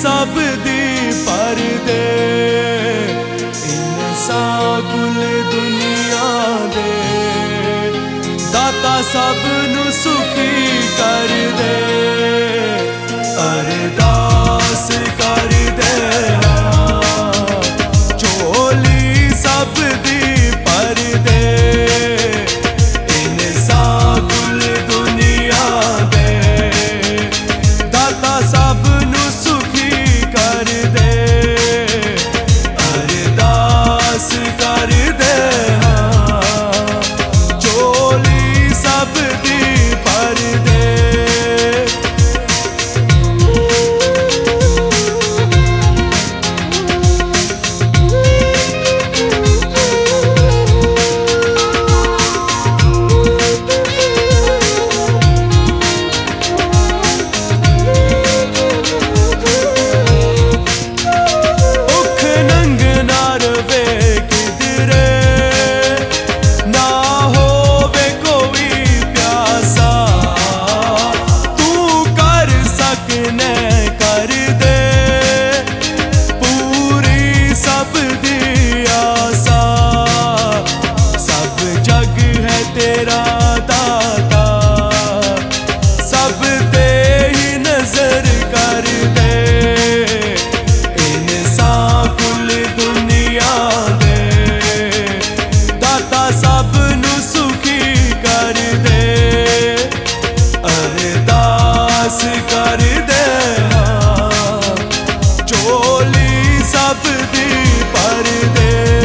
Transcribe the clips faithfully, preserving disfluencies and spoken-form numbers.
सब दी पर दे इंसान कुल दुनिया दे दाता सब नू सुखी कर दे अरदास कर दे झोली सब दी पर दे इंसान कुल दुनिया दे दाता सब नू सुखी कर दे अरदास कर दे झोली सब दी पर दे। तेरा दाता सब ते ही नजर कर दे इंसान कुल दुनिया दे दाता सब नू सुखी कर दे अरदास कर दे झोली सब दी पर दे।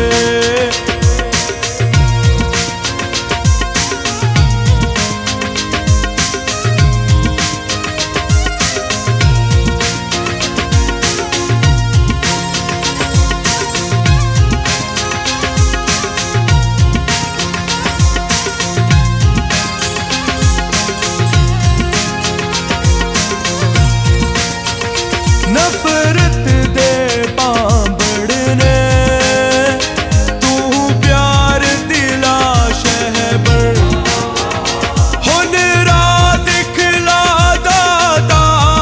नफरत दे पांबड़ने तू प्यार दिला शहबर हुन रात दिखला दादा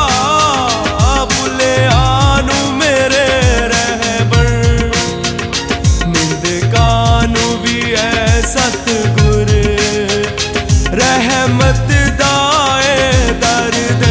बुले आनू मेरे रहबर निंद कानू भी है सतगुर रहमत दाए दर्द